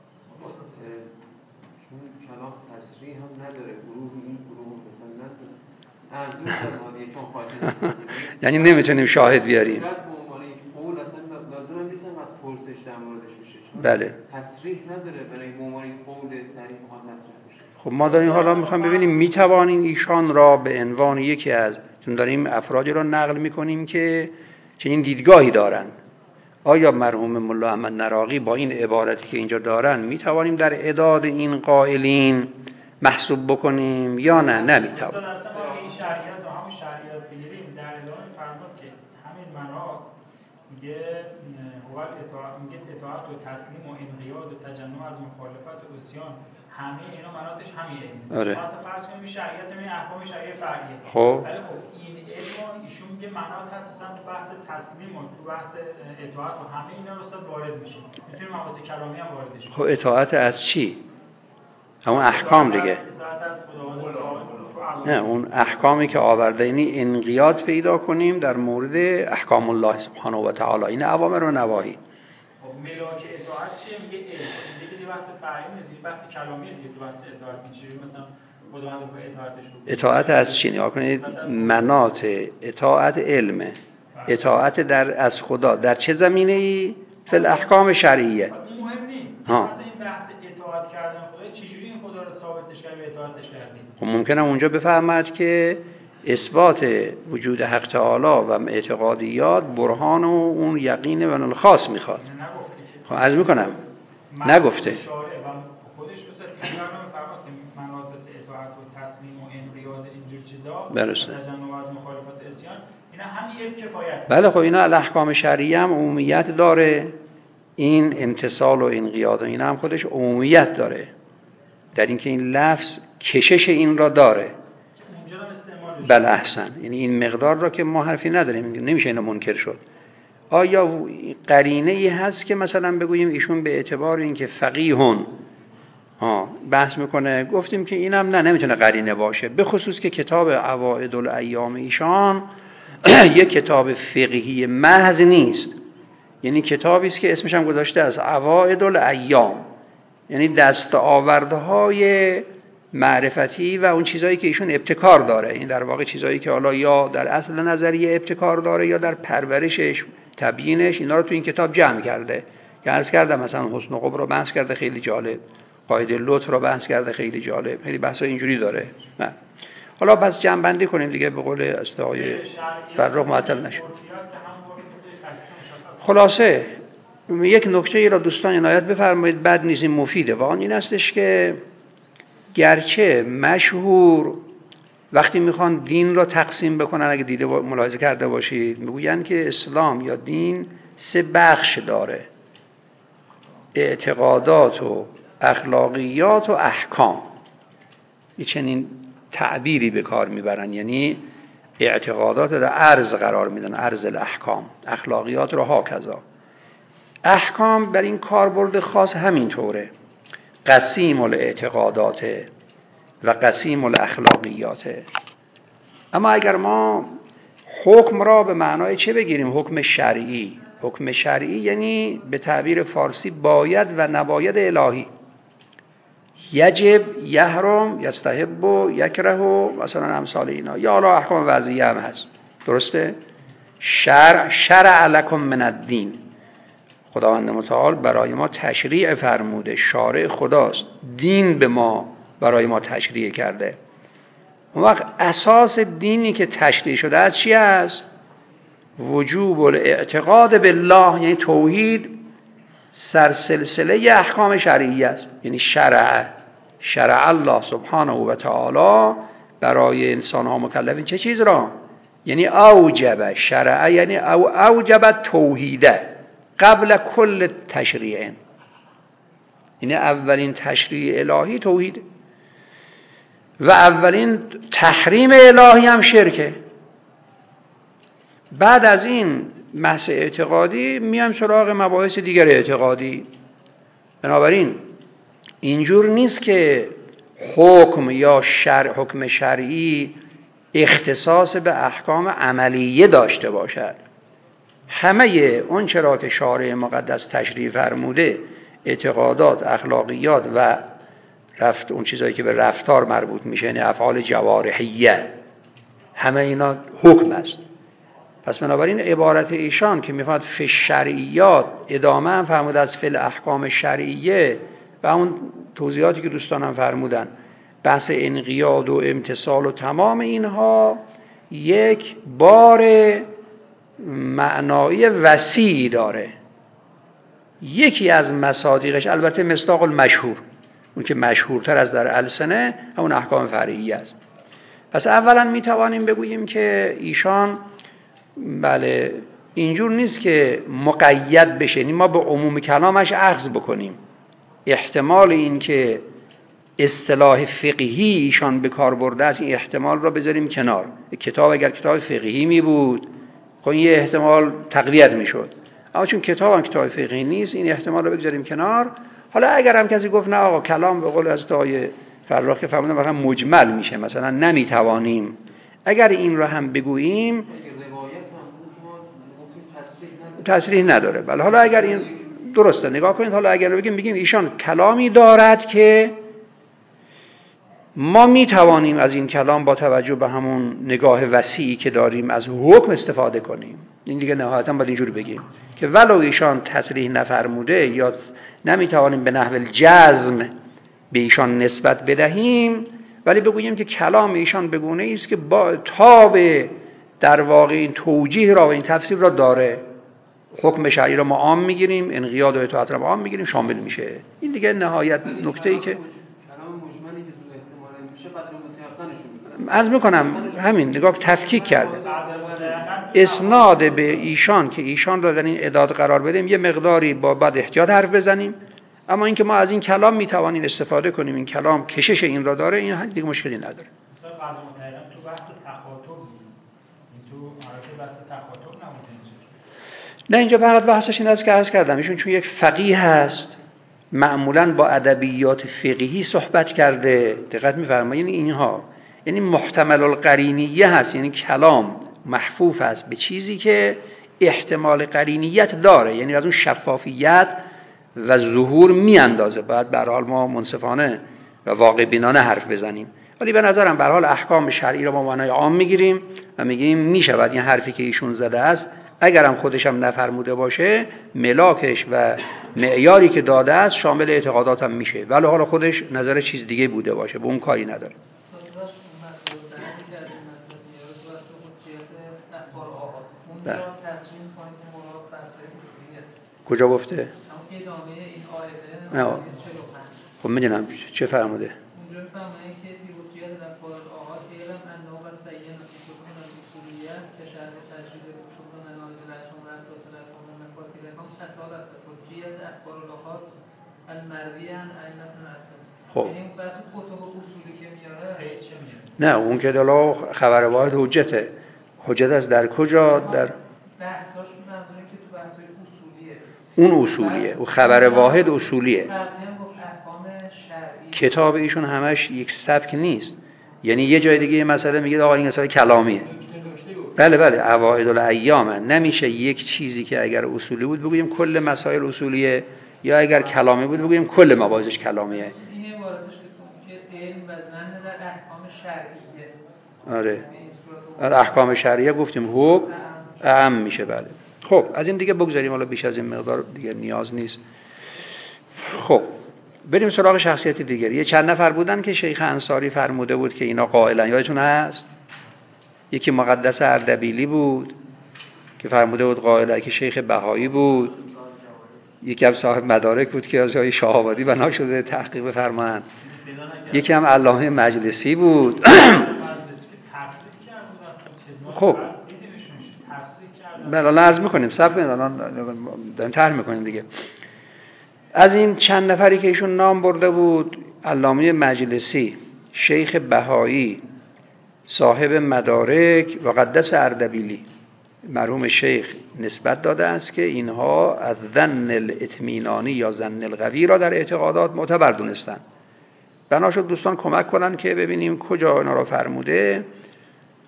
چون کلام تصریح هم نداره، گروه این گروه مثلا نداره، یعنی نمیتونیم شاهد بیاریم. بله. تصریح نداره برای عنوان قول در این حال مطرح بشه. خب ما داریم حالا میخوام ببینیم میتوانیم ایشان را به عنوان یکی از، چون داریم افرادی را نقل میکنیم که چنین دیدگاهی دارند، آیا مرحوم ملا احمد نراقی با این عبارتی که اینجا دارن میتوانیم در اعداد این قائلین محسوب بکنیم یا نه؟ نمیتوانیم. این شریعت و همون شریعت بگیریم در ادامه فرمود که همین مناط میگه اطاعت و تسلیم و انقیاد و تجنب از مخالفت و عصیان، همه اینا مناطش همینه. آره. مثلا فرض کنیم شریعت می احکام شریعه فرعیه. خب ولی خب این علم ایشون میگه مناط هستن تو بحث تسلیم و تو بحث اطاعت و همه اینا رو وارد میشه. میتونیم مباحث کلامی هم وارد بشه. خب اطاعت از چی؟ همون احکام دیگه. نه اون احکامی که آورده، اینی انقیاد پیدا کنیم در مورد احکام الله سبحانه و تعالی، این اوامر و نواهی. خب ملاک اطاعت چیه؟ میگه دیگه بحث فرعی نیست، بحث کلامی دیگه. تو بحث اطاعت میشه مثلا خداوند به اطاعتش رو. اطاعت از چی؟ نگاه کنید، مناط اطاعت علمه. اطاعت در از خدا در چه زمینه‌ای؟ فی الاحکام شرعیه. این مهم نیست. ها. این بحث اطاعت کردن خدا چجوری این خدا رو ثابتش کردیم و اطاعتش کردیم؟ خب ممکنه اونجا بفهمد که اثبات وجود حق تعالی و اعتقادیات برهان و اون یقین و الخاص میخواد. خب عرض میکنم نگفته. خودش مثلا تکرار نمی‌فرماد که مناطق اطاعت و تسلیم و انقیاد اینجور چیزا، درسته. تجنب از مخالفت عصیان، اینا همین یک کفایت. بله خب اینا الاحکام شرعیه هم عمومیت داره، این امتثال و انقیاد و اینا هم خودش عمومیت داره، در اینکه این لفظ کشش این را داره. بله احسن، یعنی این مقدار را که ما حرفی نداریم، نمیشه اینو منکر شد. آیا قرینه ای هست که مثلا بگوییم ایشون به اعتبار اینکه فقیهون بحث میکنه، گفتیم که اینم نمیتونه قرینه باشه، به خصوص که کتاب عوائد الایام ایشان یک کتاب فقهی محض نیست، یعنی کتابی است که اسمش هم گذاشته از عوائد الایام، یعنی دستاوردهای معرفتی و اون چیزایی که ایشون ابتکار داره. این در واقع چیزایی که حالا یا در اصل نظریه ابتکار داره یا در پرورشش، تبیینش، اینا رو تو این کتاب جمع کرده. که عرض کردم مثلا حسن و قبح رو بحث کرده، خیلی جالب. قاعده لطف رو بحث کرده، خیلی جالب. خیلی بحثای اینجوری داره. نه. حالا بس جمع بندی کنیم دیگه، به قول استعای فرخ معطل نشه. خلاصه یک نکته ای را دوستان عنایت بفرمایید، بد نیست، این مفیده. و آن این استش که گرچه مشهور وقتی میخوان دین را تقسیم بکنن، اگه دیده ملاحظه کرده باشید، میگوین که اسلام یا دین 3 بخش داره: اعتقادات و اخلاقیات و احکام. این چنین تعبیری به کار میبرن، یعنی اعتقادات رو عرض قرار میدن، عرض الاحکام، اخلاقیات رو هاکذا. احکام بر این کاربرد خاص همینطوره، قسیم الاعتقادات و قسیم الاخلاقیات. اما اگر ما حکم را به معنای چه بگیریم؟ حکم شرعی. حکم شرعی یعنی به تعبیر فارسی باید و نباید الهی. یجب، یحرم، یستحب و یکره و مثلا امثال اینا، یا حالا احکام وضعیه هم هست. درسته؟ شرع لکم من الدین، خداوند متعال برای ما تشریع فرموده، شارع خداست، دین به ما برای ما تشریع کرده. اون وقت اساس دینی که تشریع شده از چی است؟ وجوب الاعتقاد بالله، یعنی توحید سرسلسله احکام شرعی است. یعنی شرع الله سبحانه و تعالی برای انسان ها مکلفین چه چیز را؟ یعنی اوجب شرع، یعنی اوجب توحیده قبل کل تشریع، یعنی اولین تشریع الهی توحید و اولین تحریم الهی هم شرکه. بعد از این بحث اعتقادی میام سراغ مباحث دیگر اعتقادی. بنابراین اینجور نیست که حکم یا حکم شرعی اختصاص به احکام عملیه داشته باشد. همه اون چرا که شارع مقدس تشریع فرموده، اعتقادات، اخلاقیات و اون چیزایی که به رفتار مربوط میشه، یعنی افعال جوارحیه، همه اینا حکم است. پس بنابراین عبارت ایشان که میخواد فی شرعیات ادامه هم فرموده از فی الاحکام شرعیه و اون توضیحاتی که دوستانم فرمودن، بحث انقیاد و امتثال و تمام اینها یک بار معنایی وسیع داره. یکی از مصادیقش البته مصداق المشهور، اون که مشهورتر از در السنه، همون احکام فرعیه است. پس اولا میتوانیم بگوییم که ایشان بله اینجور نیست که مقید بشه، یعنی ما به عموم کلامش اخذ بکنیم. احتمال این که اصطلاح فقهی ایشان به کار برده است، این احتمال را بذاریم کنار. کتاب اگر کتاب فقهی می بود خب این یه احتمال تقویت می شد، اما چون کتاب هم کتاب فقهی نیست این احتمال را بگذاریم کنار. حالا اگر هم کسی گفت نه آقا کلام به قول حضرت آقای فراخ فرمودن مثلا مجمل میشه، مثلا نمیتوانیم، اگر این را هم بگوییم تصریح نداره. بله حالا اگر این درسته نگاه کنید، حالا اگر بگیم ایشان کلامی دارد که ما میتوانیم از این کلام با توجه به همون نگاه وسیعی که داریم از حکم استفاده کنیم. این دیگه نهایتا باید اینجور بگیم که ولو ایشان تصریح نفرموده یا نمیتوانیم به نحو الجزم به ایشان نسبت بدهیم، ولی بگوییم که کلام ایشان بگونه است که با تاب در واقع این توجیه را و این تفسیر را داره. حکم شرعی را ما عام میگیریم، انقیاد و اطاعت را ما عام میگیریم، شامل میشه. این دیگه نهایت نکته‌ای که عرض میکنم همین نگاه تفکیک کرده. اسناد به ایشان که ایشان را در این اعداد قرار بدیم یه مقداری با بعد احتیاط حرف بزنیم، اما اینکه ما از این کلام میتوانیم استفاده کنیم، این کلام کشش این را داره، این دیگه مشکلی نداره. تو بحث تخاطب این تو عرفه بحث تخاطب نموده. نه اینجا برات بحثش این است که عرض کردم ایشون چون یک فقیه هست معمولاً با ادبیات فقهی صحبت کرده. دقت می‌فرمایید اینها یعنی محتمل القرینیه هست، یعنی کلام محفوف است به چیزی که احتمال قرینیت داره، یعنی از اون شفافیت و ظهور میاندازه. باید به هر حال ما منصفانه و واقع بینانه حرف بزنیم، ولی به نظرم به هر حال احکام شرعی رو با معنای عام میگیریم و میگیم میشود این حرفی که ایشون زده است اگرم خودش هم نفرموده باشه ملاکش و معیاری که داده است شامل اعتقادات هم میشه، ولی حالا خودش نظر چیز دیگه بوده باشه، به اون کاری نداره. کجا گفته؟ خب میدونم چه فرموده. خب نه اون که دلا خبر واحد حجته. حجت است در کجا؟ در اون اصولیه، اون خبر واحد اصولیه. کتاب ایشون همش یک سبک نیست، یعنی یه جای دیگه یه مسئله میگه آقا این مسئله کلامیه. بله عوائد الایام نمیشه یک چیزی که اگر اصولی بود بگوییم کل مسائل اصولیه، یا اگر کلامی بود بگوییم کل مباحثش کلامیه. آره احکام شرعیه گفتیم حکم اعم میشه. بله خب از این دیگه بگذاریم، حالا بیش از این مقدار دیگه نیاز نیست. خب بریم سراغ شخصیت دیگری. یه چند نفر بودن که شیخ انصاری فرموده بود که اینا قائلن، یادتون هست؟ یکی مقدس اردبیلی بود که فرموده بود قائل، که شیخ بهایی بود، یکی هم صاحب مدارک بود که از جای شاه آبادی بنا شده تحقیق بفرمایند، یکی هم علامه مجلسی بود. خب بله لازم میکنیم صبر کنید، الان داریم طرح میکنیم دیگه. از این چند نفری که ایشون نام برده بود، علامه مجلسی، شیخ بهایی، صاحب مدارک و قدس اردبیلی، مرحوم شیخ نسبت داده است که اینها از ظن الاطمینانی یا ظن القوی را در اعتقادات معتبر دونستند. بنا شد دوستان کمک کنن که ببینیم کجا اینا را فرموده.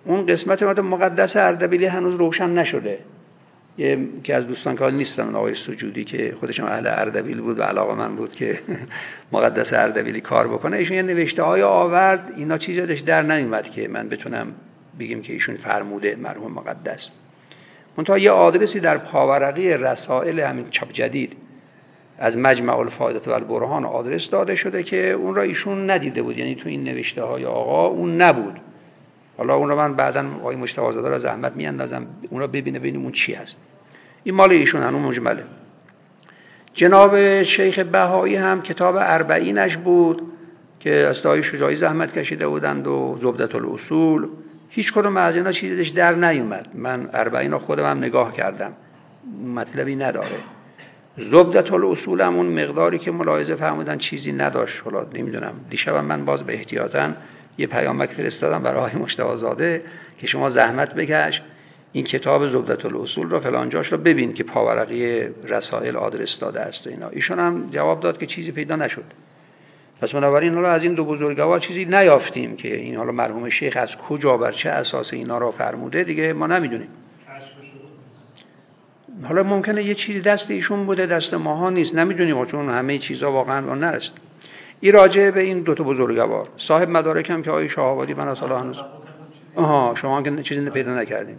اون قسمت مقدس اردبیلی هنوز روشن نشده. که از دوستان که نیستن، آقای سجودی که خودشون اهل اردبیل بود و علاقه‌مند بود که مقدس اردبیلی کار بکنه، ایشون یه نوشته‌های آورد، اینا چیزی ازش در نمیاد که من بتونم بگیم که ایشون فرموده مرحوم مقدس. منتها یه آدرسی در پاورقی رسائل همین چاپ جدید از مجمع الفائدة و البرهان آدرس داده شده که اون را ایشون ندیده بود، یعنی تو این نوشته‌های آقا اون نبود. حالا اون رو من بعداً آقای مجتبی زاده را زحمت میاندازم اون را ببینیم اون چی هست. این مال ایشون هنوز مجمله. جناب شیخ بهایی هم کتاب اربعینش بود که استاد شجاعی زحمت کشیده بودند و زبدة الاصول. هیچ کدوم از اینا چیزیش در نیومد. من اربعین رو خودم هم نگاه کردم، مطلبی نداره. زبدة الاصول هم اون مقداری که ملاحظه فرمودن چیزی نداشت. حالا نمیدونم، دیشبم من باز به احتیاطاً یه پیامک فرستادم برای آقای مجتبی زاده که شما زحمت بکش این کتاب زبدة الاصول رو فلان جاش رو ببین که پاورقی رسائل آدرس داده است و اینا. ایشون هم جواب داد که چیزی پیدا نشد. پس بنابراین حالا از این دو بزرگوار چیزی نیافتیم که این حالا مرحوم شیخ از کجا بر چه اساس اینا رو فرموده، دیگه ما نمیدونیم. حالا ممکنه یه چیزی دست ایشون بوده، دست ماها نیست، نمیدونیم، چون همه چیزا واقعا اون نرسید. این راجع به این دو تا بزرگوار. صاحب مدارک هم که آقای شاه‌آبادی بنا سالا هنوز شما که چیزی پیدا نکردین.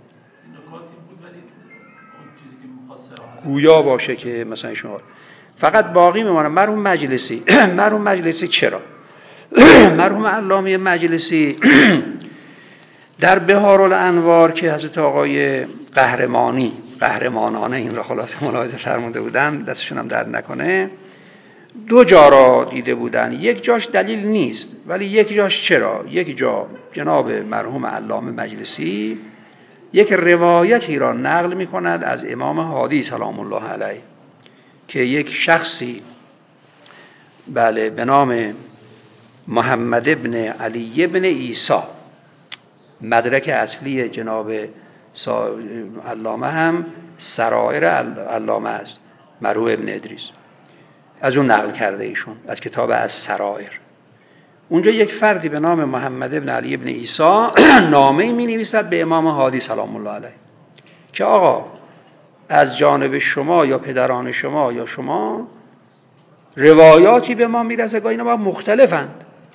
گویا باشه که مثلا شما فقط باقی میمونه مرحوم مجلسی. مرحوم مجلسی چرا؟ مرحوم علامه مجلسی در بهارالانوار که حضرت آقای قهرمانانه این را خلاصه ملاحظه فرموده بودن، دستشون هم درد نکنه، دو جا را دیده بودن. یک جاش دلیل نیست ولی یک جاش چرا؟ یک جا جناب مرحوم علامه مجلسی یک روایتی را نقل می کند از امام هادی سلام الله علیه که یک شخصی به نام محمد ابن علی ابن عیسی، مدرک اصلی جناب علامه هم سرائر علامه است، مرحوم ابن ادریس، از اون نقل کرده ایشون از کتاب از سرائر. اونجا یک فردی به نام محمد ابن علی ابن عیسی نامه‌ای می‌نویسد به امام هادی سلام الله علیه که آقا از جانب شما یا پدران شما یا شما روایاتی به ما میرسه که اینا با مختلفند،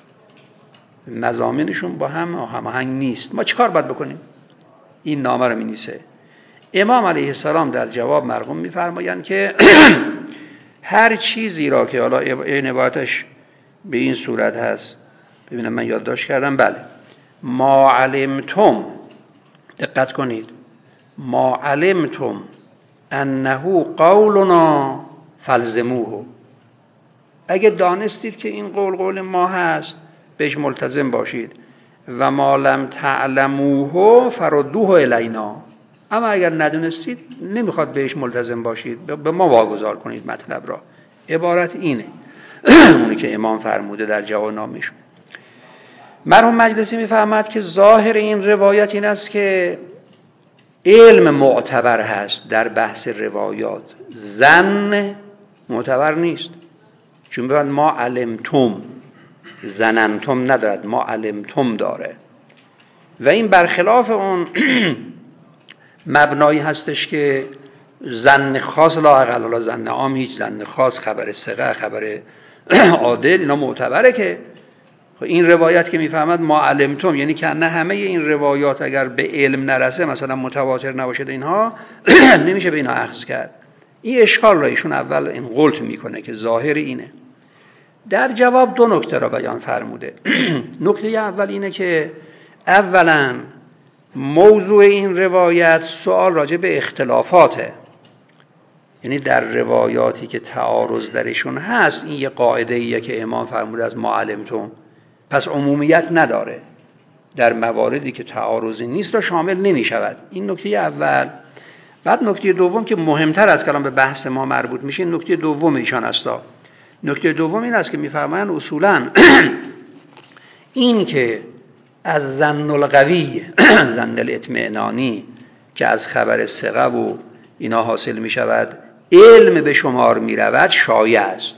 مضامینشون با هم هماهنگ نیست، ما چیکار باید بکنیم؟ این نامه رو می‌نویسه. امام علیه السلام در جواب مرحوم می‌فرمایند که هر چیزی را که حالا این عبارتش به این صورت هست، ببینم من یادداشت کردم، بله، ما علمتم، دقت کنید، ما علمتم انه قولنا فلزموه، اگه دانستید که این قول ما هست بهش ملتزم باشید، و ما لم تعلموه فردوه الینا، اما اگر ندونستید نمیخواد بهش ملتزم باشید، به ما واگذار کنید مطلب را. عبارت اینه اونی که امام فرموده در جواب نامش. مرحوم مجلسی میفهمد که ظاهر این روایت این است که علم معتبر هست در بحث روایات، ظن معتبر نیست، چون باید ما علمتم، زننتم ندارد، ما علمتم داره، و این برخلاف اون مبنایی هستش که ظن خاص لا اقل، ظن عام هیچ، ظن خاص، خبر ثقه، خبر عادل، اینا معتبره. که این روایت که میفهمد ما علمتم یعنی که نه همه این روایات اگر به علم نرسه، مثلا متواتر نباشه اینها نمیشه به اینا اخذ کرد. این اشکال را ایشون اول این قلت میکنه که ظاهر اینه. در جواب دو نکته را بیان فرموده. نکته اول اینه که اولا موضوع این روایت سوال راجع به اختلافاته، یعنی در روایاتی که تعارض درشون هست این یه قاعده ایه که امام فرموده از ما علمتم، پس عمومیت نداره، در مواردی که تعارضی نیست را شامل نمی شود. این نکته اول. بعد نکته دوم که مهمتر از کلام به بحث ما مربوط میشه، نکته دوم ایشان است. نکته دوم این است که میفرمایند اصولاً این که از ظن القوی، ظن الاطمئنانی که از خبر ثقه و اینا حاصل می شود علم به شمار می رود شایع است.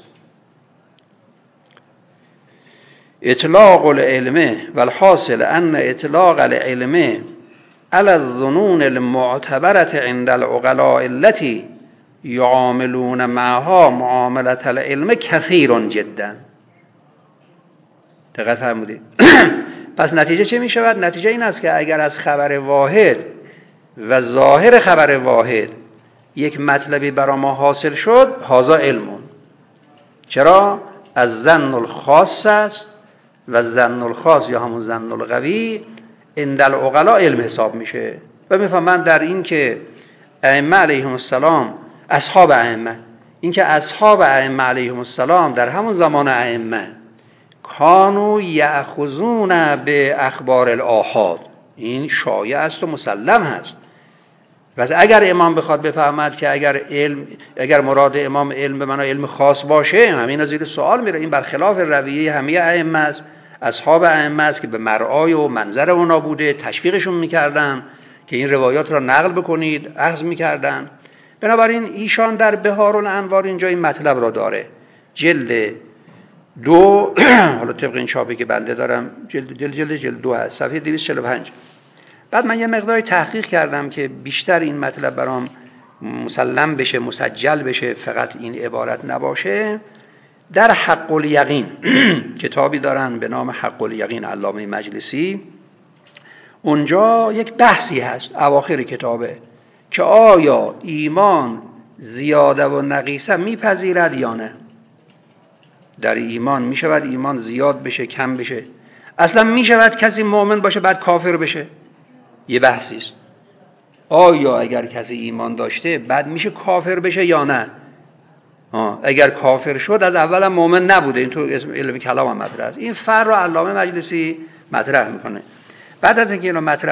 اطلاق العلم والحاصل ان اطلاق العلم علی الظنون المعتبرة عند العقلاء التي یعاملون معها معاملة العلم کثیر جدا. دقت فرمودید. پس نتیجه چه می شود؟ نتیجه این است که اگر از خبر واحد و ظاهر خبر واحد یک مطلبی برای ما حاصل شد، هذا علمون. چرا؟ از ظن الخاص است و ظن الخاص یا همون ظن القوی عند العقلاء علم حساب میشه. و میفهمن در این که ائمه علیهم السلام، اصحاب ائمه، این که اصحاب ائمه علیهم السلام در همون زمان ائمه کانوا یأخذون به اخبار الآحاد، این شایع است و مسلم هست. و اگر امام بخواد بفهمد که اگر مراد امام علم به معنای علم خاص باشه، همین زیر سوال میره. این برخلاف رویه همه ائمه است، اصحاب ائمه است که به مرعای و منظر اونا بوده، تشویقشون میکردن که این روایات را نقل بکنید، اخذ میکردن. بنابراین ایشان در بهار الانوار اینجا این مطلب را داره. جلد 2 حالا طبق این چاپی که بنده دارم جلد 2 هست، صفحه 245. بعد من یه مقداری تحقیق کردم که بیشتر این مطلب برام مسلم بشه، مسجل بشه، فقط این عبارت نباشه. در حق الیقین کتابی دارن به نام حق الیقین علامه مجلسی، اونجا یک بحثی هست اواخر کتابه که آیا ایمان زیاده و نقیصه میپذیرد یا نه. در ایمان میشود ایمان زیاد بشه، کم بشه، اصلا میشود کسی مؤمن باشه بعد کافر بشه، یه بحثی است. آیا اگر کسی ایمان داشته بعد میشه کافر بشه یا نه؟ اگر کافر شد از اول هم مؤمن نبوده. این تو علم کلام هم مطرح است. این فرع رو علامه مجلسی مطرح میکنه. بعد از اینکه اینو مطرح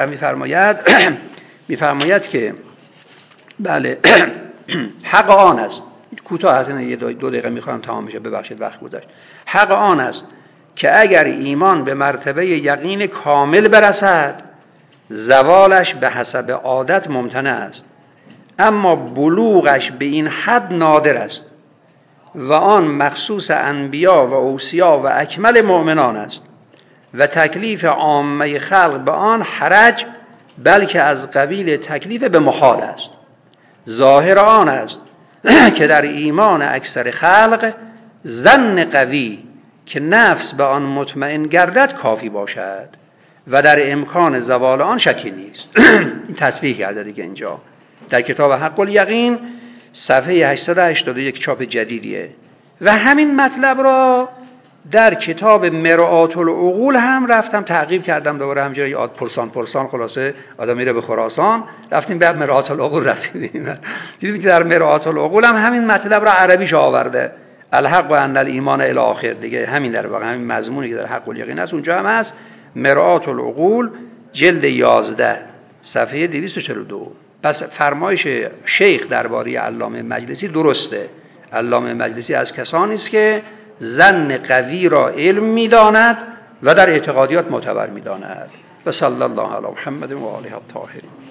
میفرماید که بله حق آن است، کوتاه از این یه 2 دقیقه میخوام تمام بشه، ببخشید وقت گذشت. حق آن است که اگر ایمان به مرتبه یقین کامل برسد، زوالش به حسب عادت ممتنع است، اما بلوغش به این حد نادر است و آن مخصوص انبیا و اوصیا و اکمل مؤمنان است و تکلیف عامه خلق به آن حرج، بلکه از قبیل تکلیف به محال است. ظاهر آن است که در ایمان اکثر خلق ظن قوی که نفس به آن مطمئن گردد کافی باشد و در امکان زوال آن شکی نیست. این تصریح کرده دیگه اینجا در کتاب حق الیقین صفحه 881 چاپ جدیدیه. و همین مطلب را در کتاب مرآت العقول هم رفتم تعقیب کردم، دوباره همجوری یاد پرسان خلاصه آدم میره به خراسان، رفتیم به مرآت العقول رفتیم دیدیم که در مرآت العقول هم همین مطلب را عربیش آورده، الحق و ان الایمان الی آخر دیگه. همین در واقع همین مضمونی که در حق الیقین است اونجا هم هست. مرآت العقول جلد 11 صفحه 242. پس فرمایش شیخ درباره علامه مجلسی درسته. علامه مجلسی از کسانی است که ظن قوی را علم می‌داند و در اعتقادیات معتبر می‌داند. و صلی الله علی محمد و آله الطاهرین.